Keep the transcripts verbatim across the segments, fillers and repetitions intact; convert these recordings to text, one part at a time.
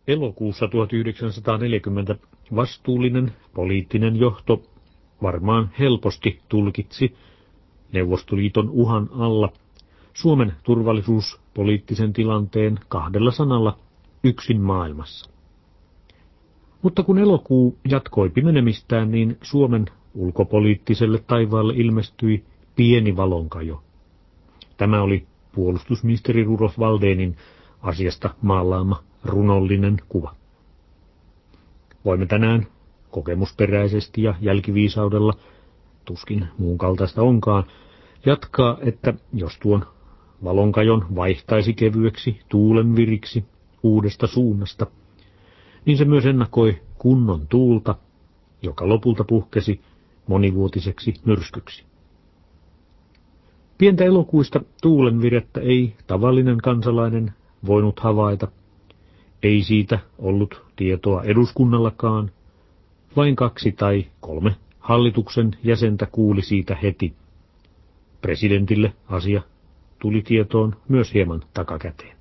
Elokuussa tuhatyhdeksänsataaneljäkymmentä vastuullinen poliittinen johto varmaan helposti tulkitsi Neuvostoliiton uhan alla Suomen turvallisuuspoliittisen tilanteen kahdella sanalla yksin maailmassa. Mutta kun elokuu jatkoi pimenemistään, niin Suomen ulkopoliittiselle taivaalle ilmestyi pieni valonkajo. Tämä oli puolustusministeri Rudolf Waldhenin asiasta maalaama runollinen kuva. Voimme tänään kokemusperäisesti ja jälkiviisaudella, tuskin muun kaltaista onkaan, jatkaa, että jos tuon valonkajon vaihtaisi kevyeksi tuulenviriksi uudesta suunnasta, niin se myös ennakoi kunnon tuulta, joka lopulta puhkesi monivuotiseksi myrskyksi. Pientä elokuista tuulenvirettä ei tavallinen kansalainen voinut havaita. Ei siitä ollut tietoa eduskunnallakaan. Vain kaksi tai kolme hallituksen jäsentä kuuli siitä heti. Presidentille asia tuli tietoon myös hieman takakäteen.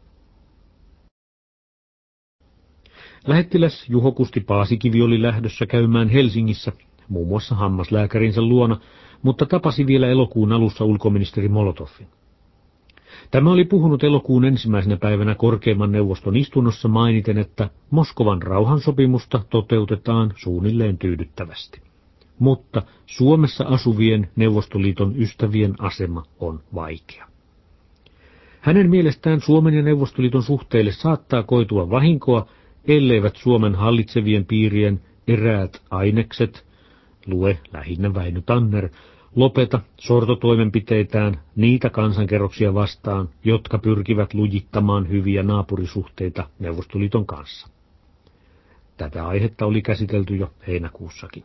Lähettiläs Juho Kusti Paasikivi oli lähdössä käymään Helsingissä, muun muassa hammaslääkärinsä luona, mutta tapasi vielä elokuun alussa ulkoministeri Molotovin. Tämä oli puhunut elokuun ensimmäisenä päivänä korkeimman neuvoston istunnossa mainiten, että Moskovan rauhansopimusta toteutetaan suunnilleen tyydyttävästi. Mutta Suomessa asuvien Neuvostoliiton ystävien asema on vaikea. Hänen mielestään Suomen ja Neuvostoliiton suhteille saattaa koitua vahinkoa, elleivät Suomen hallitsevien piirien eräät ainekset, lue lähinnä Väinö Tanner, lopeta sortotoimenpiteitään niitä kansankerroksia vastaan, jotka pyrkivät lujittamaan hyviä naapurisuhteita Neuvostoliiton kanssa. Tätä aihetta oli käsitelty jo heinäkuussakin.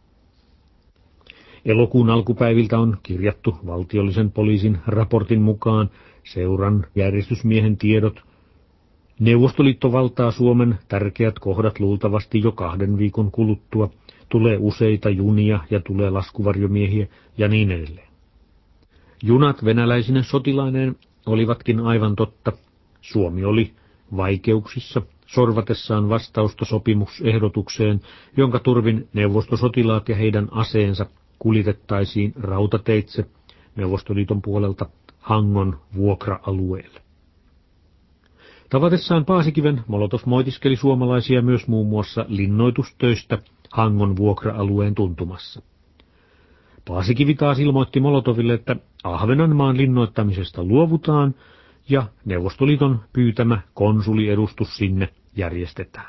Elokuun alkupäiviltä on kirjattu valtiollisen poliisin raportin mukaan seuran järjestysmiehen tiedot. Neuvostoliitto valtaa Suomen tärkeät kohdat luultavasti jo kahden viikon kuluttua. Tulee useita junia ja tulee laskuvarjomiehiä ja niin edelleen. Junat venäläisine sotilaineen olivatkin aivan totta. Suomi oli vaikeuksissa sorvatessaan vastausta sopimusehdotukseen, jonka turvin neuvostosotilaat ja heidän aseensa kuljetettaisiin rautateitse Neuvostoliiton puolelta Hangon vuokra-alueelle. Tavatessaan Paasikiven Molotov moitiskeli suomalaisia myös muun muassa linnoitustöistä Hangon vuokra-alueen tuntumassa. Paasikivi taas ilmoitti Molotoville, että Ahvenanmaan linnoittamisesta luovutaan ja Neuvostoliiton pyytämä konsuliedustus sinne järjestetään.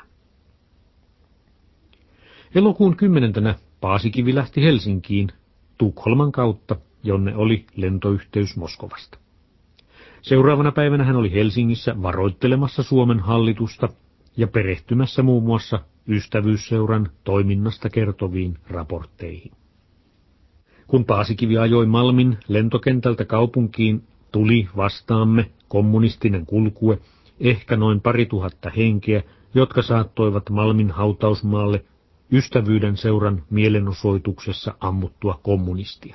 Elokuun kymmenentenä Paasikivi lähti Helsinkiin Tukholman kautta, jonne oli lentoyhteys Moskovasta. Seuraavana päivänä hän oli Helsingissä varoittelemassa Suomen hallitusta ja perehtymässä muun muassa Ystävyysseuran toiminnasta kertoviin raportteihin. Kun Paasikivi ajoi Malmin lentokentältä kaupunkiin, tuli vastaamme kommunistinen kulkue, ehkä noin pari tuhatta henkeä, jotka saattoivat Malmin hautausmaalle Ystävyyden seuran mielenosoituksessa ammuttua kommunistia.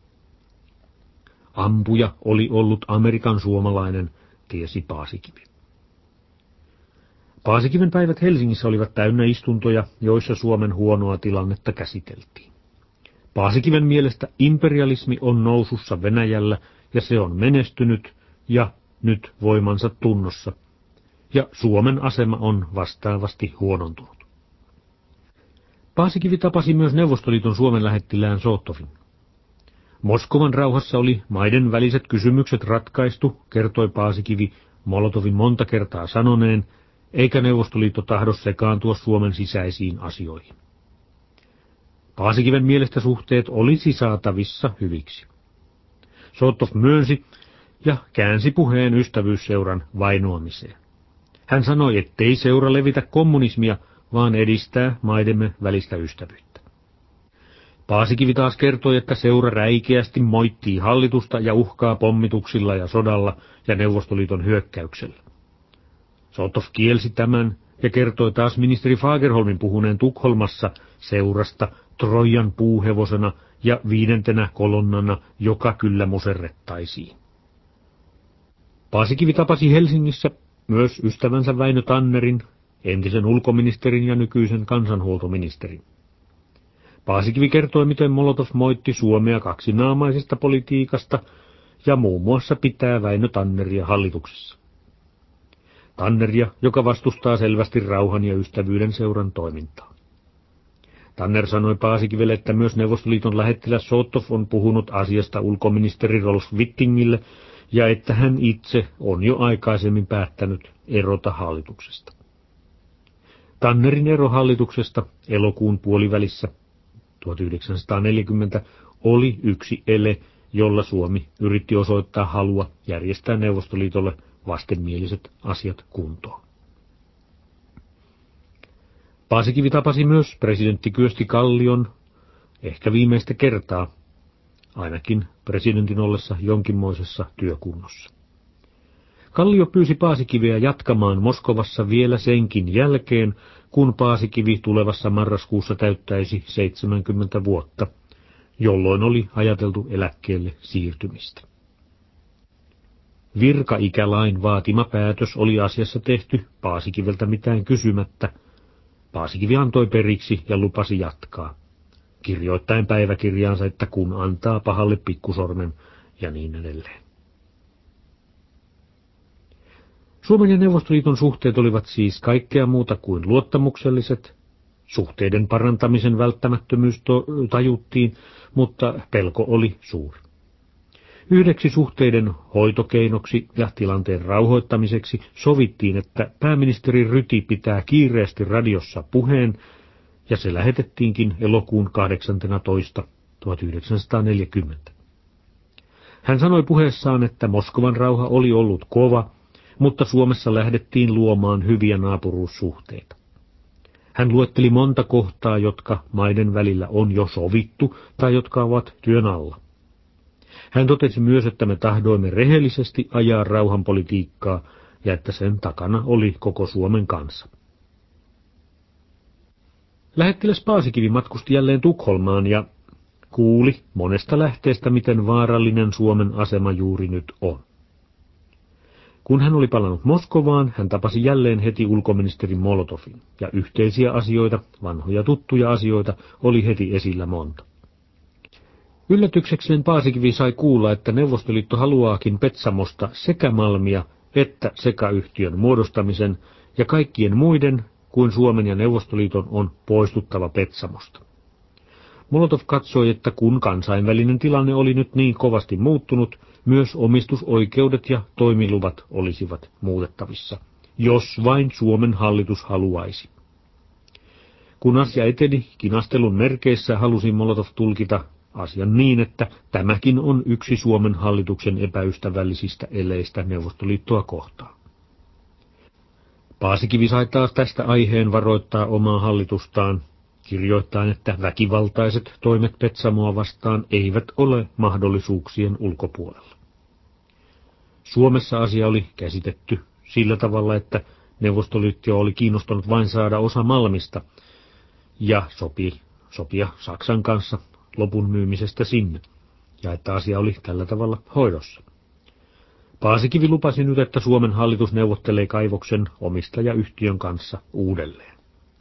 Ampuja oli ollut Amerikan suomalainen, tiesi Paasikivi. Paasikiven päivät Helsingissä olivat täynnä istuntoja, joissa Suomen huonoa tilannetta käsiteltiin. Paasikiven mielestä imperialismi on nousussa Venäjällä ja se on menestynyt ja nyt voimansa tunnossa, ja Suomen asema on vastaavasti huonontunut. Paasikivi tapasi myös Neuvostoliiton Suomen lähettilään Soottovin. Moskovan rauhassa oli maiden väliset kysymykset ratkaistu, kertoi Paasikivi Molotovin monta kertaa sanoneen, eikä Neuvostoliitto tahdo sekaantua Suomen sisäisiin asioihin. Paasikiven mielestä suhteet olisi saatavissa hyviksi. Sootov myönsi ja käänsi puheen Ystävyysseuran vainoamiseen. Hän sanoi, ettei seura levitä kommunismia, vaan edistää maidemme välistä ystävyyttä. Paasikivi taas kertoi, että seura räikeästi moittii hallitusta ja uhkaa pommituksilla ja sodalla ja Neuvostoliiton hyökkäyksellä. Sootov kielsi tämän ja kertoi taas ministeri Fagerholmin puhuneen Tukholmassa seurasta Trojan puuhevosena ja viidentenä kolonnana, joka kyllä muserrettaisiin. Paasikivi tapasi Helsingissä myös ystävänsä Väinö Tannerin, entisen ulkoministerin ja nykyisen kansanhuoltoministerin. Paasikivi kertoi, miten Molotov moitti Suomea kaksinaamaisesta politiikasta ja muun muassa pitää Väinö Tanneria hallituksessa. Tanneria, joka vastustaa selvästi rauhan ja ystävyyden seuran toimintaa. Tanner sanoi Paasikivelle, että myös Neuvostoliiton lähettiläs Sootov on puhunut asiasta ulkoministeri Rolf Wittingille ja että hän itse on jo aikaisemmin päättänyt erota hallituksesta. Tannerin ero hallituksesta elokuun puolivälissä tuhatyhdeksänsataaneljäkymmentä oli yksi ele, jolla Suomi yritti osoittaa halua järjestää Neuvostoliitolle vastenmieliset asiat kuntoon. Paasikivi tapasi myös presidentti Kyösti Kallion ehkä viimeistä kertaa, ainakin presidentin ollessa jonkinmoisessa työkunnossa. Kallio pyysi Paasikiveä jatkamaan Moskovassa vielä senkin jälkeen, kun Paasikivi tulevassa marraskuussa täyttäisi seitsemänkymmentä vuotta, jolloin oli ajateltu eläkkeelle siirtymistä. Virkaikälain vaatima päätös oli asiassa tehty Paasikiveltä mitään kysymättä. Paasikivi antoi periksi ja lupasi jatkaa, kirjoittaen päiväkirjaansa, että kun antaa pahalle pikkusormen ja niin edelleen. Suomen ja Neuvostoliiton suhteet olivat siis kaikkea muuta kuin luottamukselliset. Suhteiden parantamisen välttämättömyys tajuttiin, mutta pelko oli suuri. Yhdeksi suhteiden hoitokeinoksi ja tilanteen rauhoittamiseksi sovittiin, että pääministeri Ryti pitää kiireesti radiossa puheen, ja se lähetettiinkin elokuun kahdeksannentoista tuhatyhdeksänsataaneljäkymmentä. Hän sanoi puheessaan, että Moskovan rauha oli ollut kova, mutta Suomessa lähdettiin luomaan hyviä naapuruussuhteita. Hän luetteli monta kohtaa, jotka maiden välillä on jo sovittu tai jotka ovat työn alla. Hän totesi myös, että me tahdoimme rehellisesti ajaa rauhanpolitiikkaa ja että sen takana oli koko Suomen kansa. Lähettiläs Paasikivi matkusti jälleen Tukholmaan ja kuuli monesta lähteestä, miten vaarallinen Suomen asema juuri nyt on. Kun hän oli palannut Moskovaan, hän tapasi jälleen heti ulkoministeri Molotovin, ja yhteisiä asioita, vanhoja tuttuja asioita, oli heti esillä monta. Yllätyksekseen Paasikivi sai kuulla, että Neuvostoliitto haluaakin Petsamosta sekä Malmia että sekayhtiön muodostamisen, ja kaikkien muiden kuin Suomen ja Neuvostoliiton on poistuttava Petsamosta. Molotov katsoi, että kun kansainvälinen tilanne oli nyt niin kovasti muuttunut, myös omistusoikeudet ja toimiluvat olisivat muutettavissa, jos vain Suomen hallitus haluaisi. Kun asia eteni kinastelun merkeissä, halusi Molotov tulkita asian niin, että tämäkin on yksi Suomen hallituksen epäystävällisistä eleistä Neuvostoliittoa kohtaan. Paasikivi sai taas tästä aiheen varoittaa omaa hallitustaan, kirjoittaen, että väkivaltaiset toimet Petsamoa vastaan eivät ole mahdollisuuksien ulkopuolella. Suomessa asia oli käsitetty sillä tavalla, että Neuvostoliitto oli kiinnostunut vain saada osa Malmista ja sopi, sopia Saksan kanssa lopun myymisestä sinne, ja että asia oli tällä tavalla hoidossa. Paasikivi lupasi nyt, että Suomen hallitus neuvottelee kaivoksen omistajayhtiön kanssa uudelleen.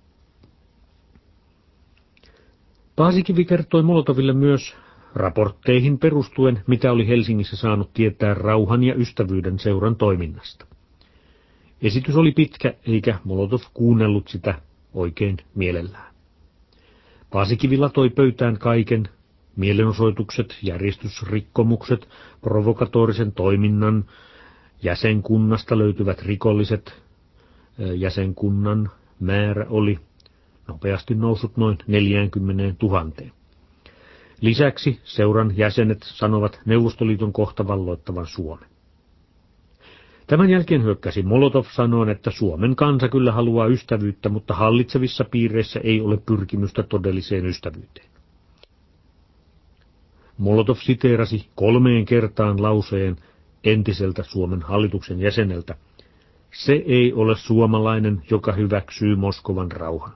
Paasikivi kertoi Molotoville myös raportteihin perustuen, mitä oli Helsingissä saanut tietää rauhan ja ystävyyden seuran toiminnasta. Esitys oli pitkä, eikä Molotov kuunnellut sitä oikein mielellään. Paasikivi latoi pöytään kaiken, mielenosoitukset, järjestysrikkomukset, provokatorisen toiminnan, jäsenkunnasta löytyvät rikolliset. Jäsenkunnan määrä oli nopeasti noussut noin neljäänkymmeneentuhanteen. Lisäksi seuran jäsenet sanovat Neuvostoliiton kohta valloittavan Suomen. Tämän jälkeen hyökkäsi Molotov sanoen, että Suomen kansa kyllä haluaa ystävyyttä, mutta hallitsevissa piireissä ei ole pyrkimystä todelliseen ystävyyteen. Molotov siteerasi kolmeen kertaan lauseen entiseltä Suomen hallituksen jäseneltä: "Se ei ole suomalainen, joka hyväksyy Moskovan rauhan."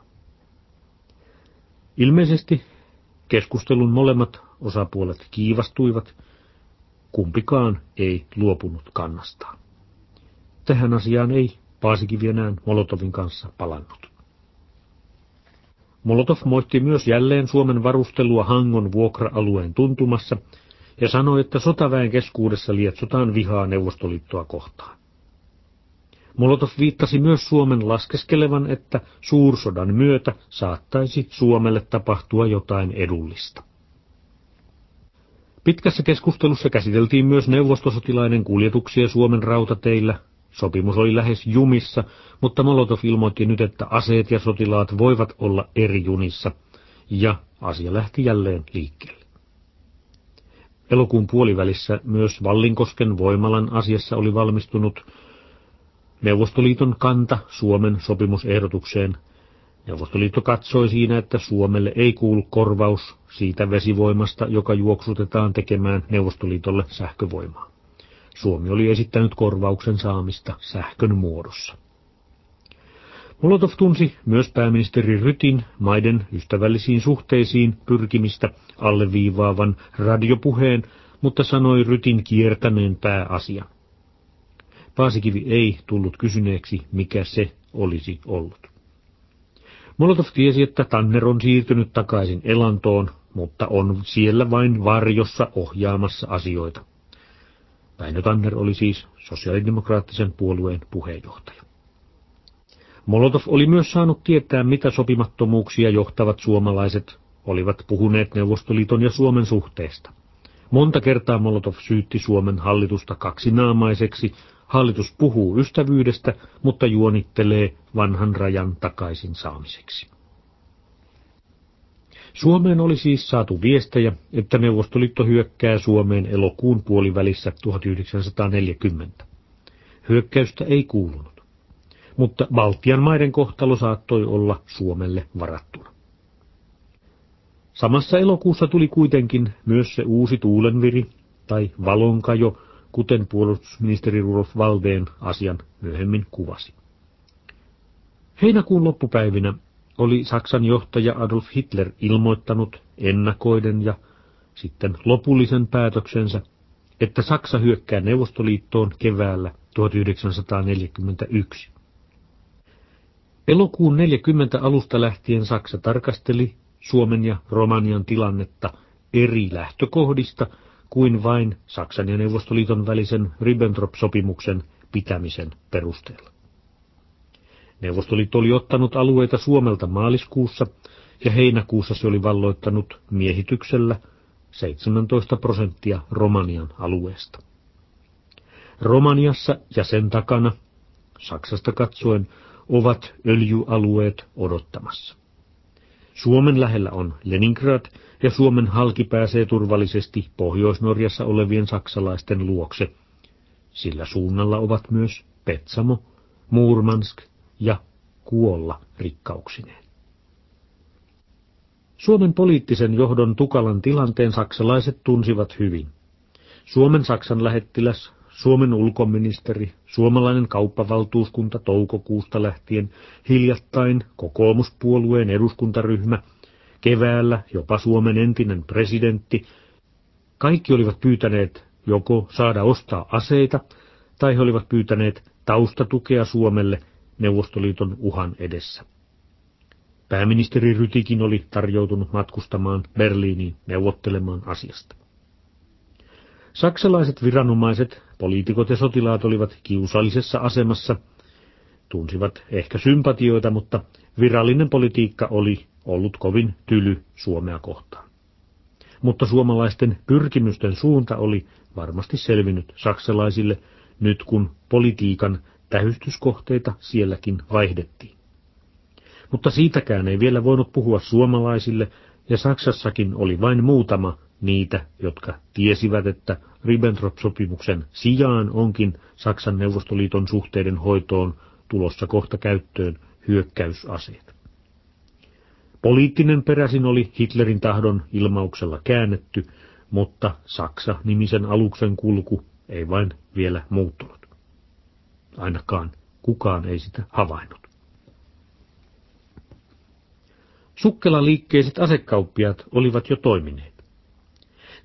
Ilmeisesti keskustelun molemmat osapuolet kiivastuivat, kumpikaan ei luopunut kannastaan. Tähän asiaan ei Paasikivi enää Molotovin kanssa palannut. Molotov moitti myös jälleen Suomen varustelua Hangon vuokra-alueen tuntumassa ja sanoi, että sotaväen keskuudessa lietsotaan vihaa Neuvostoliittoa kohtaan. Molotov viittasi myös Suomen laskeskelevan, että suursodan myötä saattaisi Suomelle tapahtua jotain edullista. Pitkässä keskustelussa käsiteltiin myös neuvostosotilaiden kuljetuksia Suomen rautateillä. Sopimus oli lähes jumissa, mutta Molotov ilmoitti nyt, että aseet ja sotilaat voivat olla eri junissa, ja asia lähti jälleen liikkeelle. Elokuun puolivälissä myös Vallinkosken voimalan asiassa oli valmistunut Neuvostoliiton kanta Suomen sopimusehdotukseen. Neuvostoliitto katsoi siinä, että Suomelle ei kuulu korvaus siitä vesivoimasta, joka juoksutetaan tekemään Neuvostoliitolle sähkövoimaa. Suomi oli esittänyt korvauksen saamista sähkön muodossa. Molotov tunsi myös pääministeri Rytin maiden ystävällisiin suhteisiin pyrkimistä alleviivaavan radiopuheen, mutta sanoi Rytin kiertäneen pääasian. Paasikivi ei tullut kysyneeksi, mikä se olisi ollut. Molotov tiesi, että Tanner on siirtynyt takaisin elantoon, mutta on siellä vain varjossa ohjaamassa asioita. Väinö Tanner oli siis sosiaalidemokraattisen puolueen puheenjohtaja. Molotov oli myös saanut tietää, mitä sopimattomuuksia johtavat suomalaiset olivat puhuneet Neuvostoliiton ja Suomen suhteesta. Monta kertaa Molotov syytti Suomen hallitusta kaksinaamaiseksi. Hallitus puhuu ystävyydestä, mutta juonittelee vanhan rajan takaisin saamiseksi. Suomeen oli siis saatu viestejä, että Neuvostoliitto hyökkää Suomeen elokuun puolivälissä tuhatyhdeksänsataaneljäkymmentä. Hyökkäystä ei kuulunut, mutta Baltian maiden kohtalo saattoi olla Suomelle varattuna. Samassa elokuussa tuli kuitenkin myös se uusi tuulenviri tai valonkajo, kuten puolustusministeri Rudolf Waldén asian myöhemmin kuvasi. Heinäkuun loppupäivinä oli Saksan johtaja Adolf Hitler ilmoittanut ennakoiden ja sitten lopullisen päätöksensä, että Saksa hyökkää Neuvostoliittoon keväällä tuhatyhdeksänsataaneljäkymmentäyksi. Elokuun neljäkymmentä alusta lähtien Saksa tarkasteli Suomen ja Romanian tilannetta eri lähtökohdista kuin vain Saksan ja Neuvostoliiton välisen Ribbentrop-sopimuksen pitämisen perusteella. Neuvostoliitto oli ottanut alueita Suomelta maaliskuussa ja heinäkuussa se oli valloittanut miehityksellä seitsemäntoista prosenttia Romanian alueesta. Romaniassa ja sen takana, Saksasta katsoen, ovat öljyalueet odottamassa. Suomen lähellä on Leningrad ja Suomen halki pääsee turvallisesti Pohjois-Norjassa olevien saksalaisten luokse. Sillä suunnalla ovat myös Petsamo, Murmansk ja Kuolla rikkauksineen. Suomen poliittisen johdon tukalan tilanteen saksalaiset tunsivat hyvin. Suomen Saksan lähettiläs, Suomen ulkoministeri, suomalainen kauppavaltuuskunta toukokuusta lähtien, hiljattain kokoomuspuolueen eduskuntaryhmä, keväällä jopa Suomen entinen presidentti, kaikki olivat pyytäneet joko saada ostaa aseita, tai he olivat pyytäneet taustatukea Suomelle Neuvostoliiton uhan edessä. Pääministeri Rytikin oli tarjoutunut matkustamaan Berliiniin neuvottelemaan asiasta. Saksalaiset viranomaiset, poliitikot ja sotilaat olivat kiusallisessa asemassa, tunsivat ehkä sympatioita, mutta virallinen politiikka oli ollut kovin tyly Suomea kohtaan. Mutta suomalaisten pyrkimysten suunta oli varmasti selvinnyt saksalaisille nyt kun politiikan tähystyskohteita sielläkin vaihdettiin. Mutta siitäkään ei vielä voinut puhua suomalaisille, ja Saksassakin oli vain muutama niitä, jotka tiesivät, että Ribbentrop-sopimuksen sijaan onkin Saksan Neuvostoliiton suhteiden hoitoon tulossa kohta käyttöön hyökkäysaseet. Poliittinen peräsin oli Hitlerin tahdon ilmauksella käännetty, mutta Saksa-nimisen aluksen kulku ei vain vielä muuttunut. Ainakaan kukaan ei sitä havainnut. Sukkela-liikkeiset asekauppiaat olivat jo toimineet.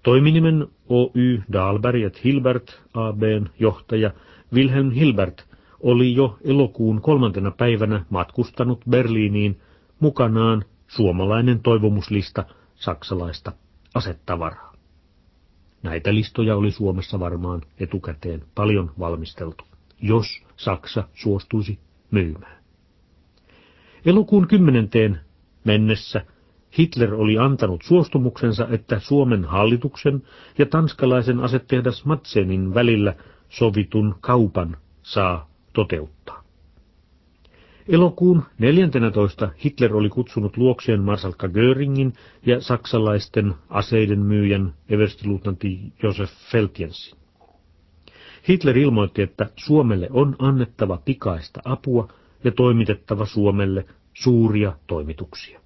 Toiminimen Oy Dahlberg et Hilbert A B:n johtaja Wilhelm Hilbert oli jo elokuun kolmantena päivänä matkustanut Berliiniin mukanaan suomalainen toivomuslista saksalaista asetavaraa. Näitä listoja oli Suomessa varmaan etukäteen paljon valmisteltu, jos Saksa suostuisi myymään. Elokuun kymmenenteen mennessä Hitler oli antanut suostumuksensa, että Suomen hallituksen ja tanskalaisen asetehdas Madsenin välillä sovitun kaupan saa toteuttaa. Elokuun neljäntenätoista Hitler oli kutsunut luokseen marsalkka Göringin ja saksalaisten aseiden myyjän everstiluutnantti Josef Feltjensin. Hitler ilmoitti, että Suomelle on annettava pikaista apua ja toimitettava Suomelle suuria toimituksia.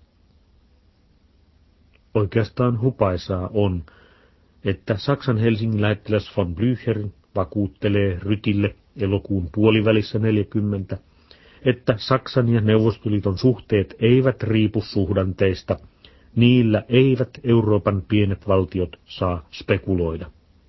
Oikeastaan hupaisaa on, että Saksan Helsingin lähettiläs von Blücher vakuuttelee Rytille elokuun puolivälissä neljäkymmentä, että Saksan ja Neuvostoliiton suhteet eivät riipu suhdanteista, niillä eivät Euroopan pienet valtiot saa spekuloida.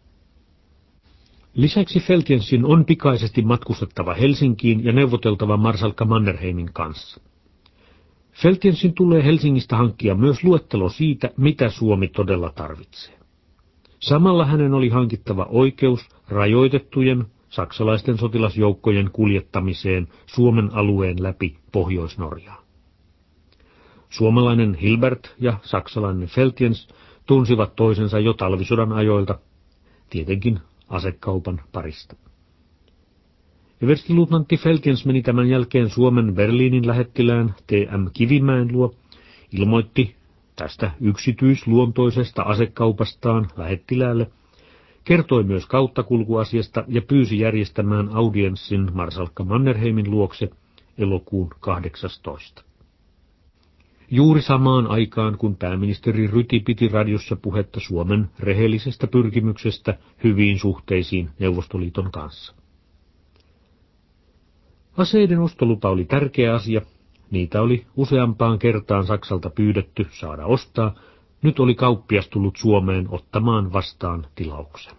Lisäksi Feltjensin on pikaisesti matkustettava Helsinkiin ja neuvoteltava marsalkka Mannerheimin kanssa. Feltjensin tulee Helsingistä hankkia myös luettelo siitä, mitä Suomi todella tarvitsee. Samalla hänen oli hankittava oikeus rajoitettujen saksalaisten sotilasjoukkojen kuljettamiseen Suomen alueen läpi Pohjois-Norjaan. Suomalainen Hilbert ja saksalainen Feltjens tunsivat toisensa jo talvisodan ajoilta, tietenkin asekaupan parista. Everstiluutnantti Feltjens meni tämän jälkeen Suomen Berliinin lähettilään T M Kivimäen luo, ilmoitti tästä yksityisluontoisesta asekaupastaan lähettiläälle, kertoi myös kauttakulkuasiasta ja pyysi järjestämään audienssin marsalkka Mannerheimin luokse elokuun kahdeksastoista. Juuri samaan aikaan, kun pääministeri Ryti piti radiossa puhetta Suomen rehellisestä pyrkimyksestä hyviin suhteisiin Neuvostoliiton kanssa. Aseiden ostolupa oli tärkeä asia, niitä oli useampaan kertaan Saksalta pyydetty saada ostaa, nyt oli kauppias tullut Suomeen ottamaan vastaan tilauksen.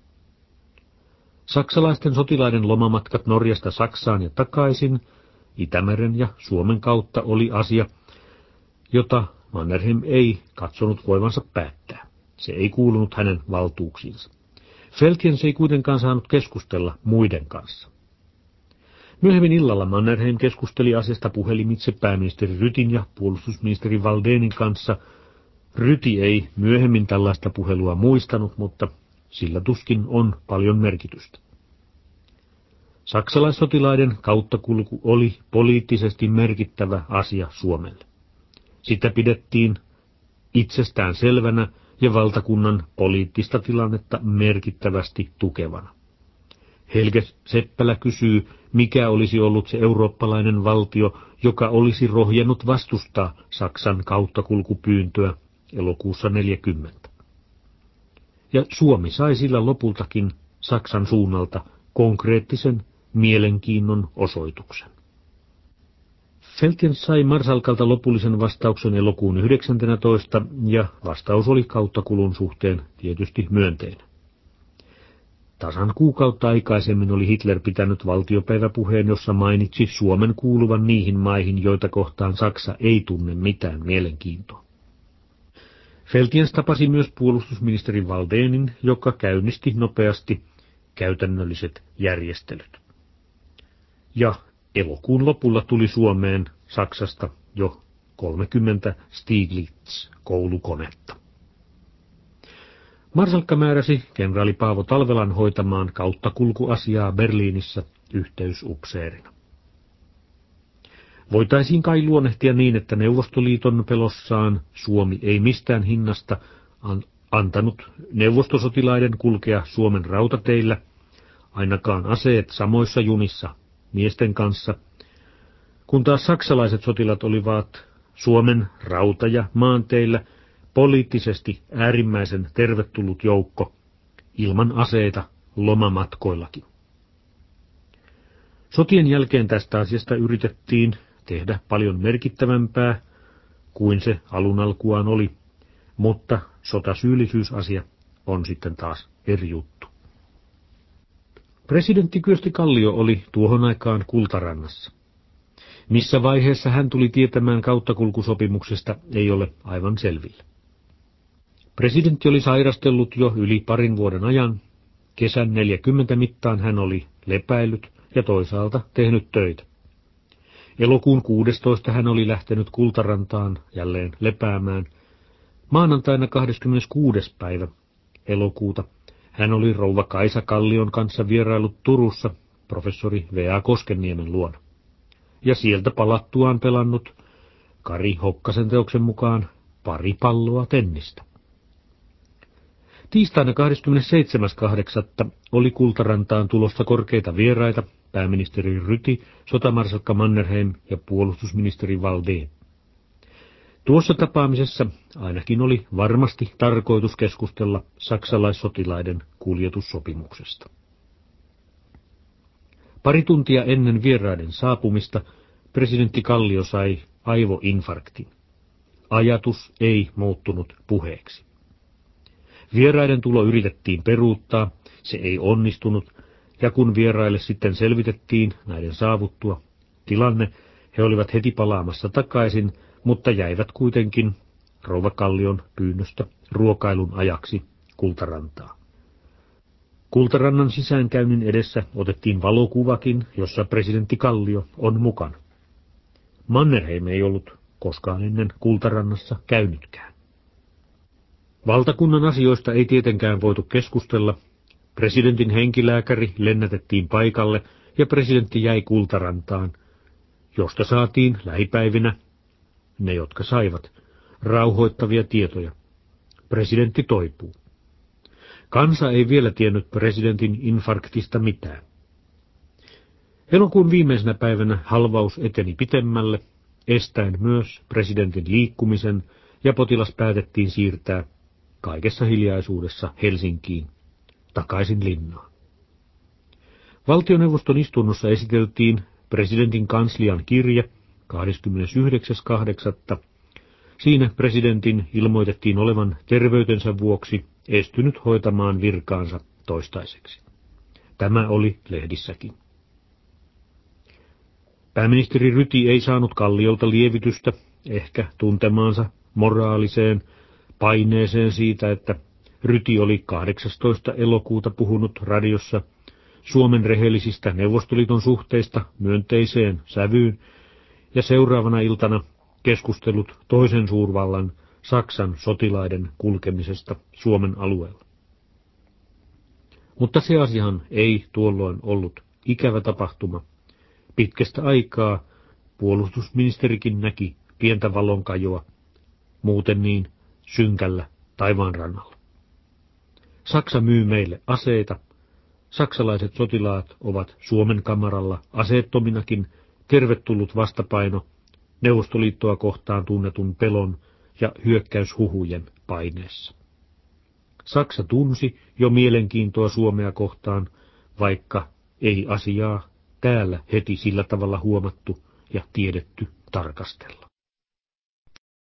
Saksalaisten sotilaiden lomamatkat Norjasta Saksaan ja takaisin, Itämeren ja Suomen kautta oli asia, jota Mannerheim ei katsonut voivansa päättää. Se ei kuulunut hänen valtuuksiinsa. Feltjens ei kuitenkaan saanut keskustella muiden kanssa. Myöhemmin illalla Mannerheim keskusteli asiasta puhelimitse pääministeri Rytin ja puolustusministeri Valdénin kanssa. Ryti ei myöhemmin tällaista puhelua muistanut, mutta sillä tuskin on paljon merkitystä. Saksalaissotilaiden kauttakulku oli poliittisesti merkittävä asia Suomelle. Sitä pidettiin itsestään selvänä ja valtakunnan poliittista tilannetta merkittävästi tukevana. Helge Seppälä kysyy, mikä olisi ollut se eurooppalainen valtio, joka olisi rohjennut vastustaa Saksan kauttakulkupyyntöä elokuussa neljäkymmentä. Ja Suomi sai sillä lopultakin Saksan suunnalta konkreettisen mielenkiinnon osoituksen. Feltjens sai marsalkalta lopullisen vastauksen elokuun yhdeksäntenätoista ja vastaus oli kauttakulun suhteen tietysti myönteinen. Tasan kuukautta aikaisemmin oli Hitler pitänyt valtiopäiväpuheen, jossa mainitsi Suomen kuuluvan niihin maihin, joita kohtaan Saksa ei tunne mitään mielenkiintoa. Feltjens tapasi myös puolustusministeri Valdénin, joka käynnisti nopeasti käytännölliset järjestelyt. Ja elokuun lopulla tuli Suomeen Saksasta jo kolmekymmentä Stieglitz-koulukonetta. Marsalkka määräsi kenraali Paavo Talvelan hoitamaan kauttakulkuasiaa Berliinissä yhteysupseerina. Voitaisiin kai luonnehtia niin, että Neuvostoliiton pelossaan Suomi ei mistään hinnasta an- antanut neuvostosotilaiden kulkea Suomen rautateillä, ainakaan aseet samoissa junissa miesten kanssa, kun taas saksalaiset sotilat olivat Suomen rauta- ja maanteillä poliittisesti äärimmäisen tervetullut joukko ilman aseita lomamatkoillakin. Sotien jälkeen tästä asiasta yritettiin tehdä paljon merkittävämpää kuin se alun alkuaan oli, mutta sotasyyllisyysasia on sitten taas eri juttu. Presidentti Kyösti Kallio oli tuohon aikaan Kultarannassa. Missä vaiheessa hän tuli tietämään kauttakulkusopimuksesta, ei ole aivan selvillä. Presidentti oli sairastellut jo yli parin vuoden ajan. Kesän neljäkymmentä mittaan hän oli lepäillyt ja toisaalta tehnyt töitä. Elokuun kuudestoista hän oli lähtenyt Kultarantaan jälleen lepäämään. Maanantaina kahdeskymmeneskuudes päivä elokuuta hän oli rouva Kaisa Kallion kanssa vierailut Turussa professori V A Koskenniemen luona. Ja sieltä palattuaan pelannut Kari Hokkasen teoksen mukaan pari palloa tennistä. Tiistaina kahdeskymmenesseitsemäs kahdeksatta oli Kultarantaan tulossa korkeita vieraita, pääministeri Ryti, sotamarsalkka Mannerheim ja puolustusministeri Valdé. Tuossa tapaamisessa ainakin oli varmasti tarkoitus keskustella saksalaissotilaiden kuljetussopimuksesta. Pari tuntia ennen vieraiden saapumista presidentti Kallio sai aivoinfarktin. Ajatus ei muuttunut puheeksi. Vieraiden tulo yritettiin peruuttaa, se ei onnistunut, ja kun vieraille sitten selvitettiin näiden saavuttua tilanne, he olivat heti palaamassa takaisin, mutta jäivät kuitenkin rouva Kallion pyynnöstä ruokailun ajaksi Kultarantaan. Kultarannan sisäänkäynnin edessä otettiin valokuvakin, jossa presidentti Kallio on mukana. Mannerheim ei ollut koskaan ennen Kultarannassa käynytkään. Valtakunnan asioista ei tietenkään voitu keskustella. Presidentin henkilääkäri lennätettiin paikalle ja presidentti jäi Kultarantaan, josta saatiin lähipäivinä, ne jotka saivat, rauhoittavia tietoja. Presidentti toipuu. Kansa ei vielä tiennyt presidentin infarktista mitään. Elokuun viimeisenä päivänä halvaus eteni pitemmälle, estäen myös presidentin liikkumisen, ja potilas päätettiin siirtää kaikessa hiljaisuudessa Helsinkiin, takaisin linnaan. Valtioneuvoston istunnossa esiteltiin presidentin kanslian kirje kahdeskymmenesyhdeksäs kahdeksatta Siinä presidentin ilmoitettiin olevan terveytensä vuoksi estynyt hoitamaan virkaansa toistaiseksi. Tämä oli lehdissäkin. Pääministeri Ryti ei saanut Kalliolta lievitystä, ehkä tuntemaansa moraaliseen paineeseen siitä, että Ryti oli kahdeksastoista elokuuta puhunut radiossa Suomen rehellisistä Neuvostoliiton suhteista myönteiseen sävyyn ja seuraavana iltana keskustellut toisen suurvallan Saksan sotilaiden kulkemisesta Suomen alueella. Mutta se asiahan ei tuolloin ollut ikävä tapahtuma. Pitkästä aikaa puolustusministerikin näki pientä valonkajoa, muuten niin synkällä taivaanrannalla. Saksa myy meille aseita. Saksalaiset sotilaat ovat Suomen kamaralla aseettominakin tervetullut vastapaino Neuvostoliittoa kohtaan tunnetun pelon ja hyökkäyshuhujen paineessa. Saksa tunsi jo mielenkiintoa Suomea kohtaan, vaikka ei asiaa täällä heti sillä tavalla huomattu ja tiedetty tarkastella.